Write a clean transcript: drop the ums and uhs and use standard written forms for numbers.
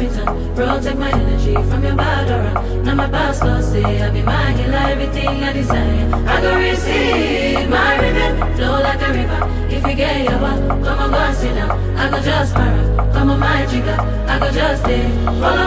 return. Protect my energy from your bad aura. Now my pastor say I be my healer, everything I desire. I go receive my rhythm, flow like a river. If you get your back, come on, go and sit down. I go just para, come on my jigger. I go just stay, follow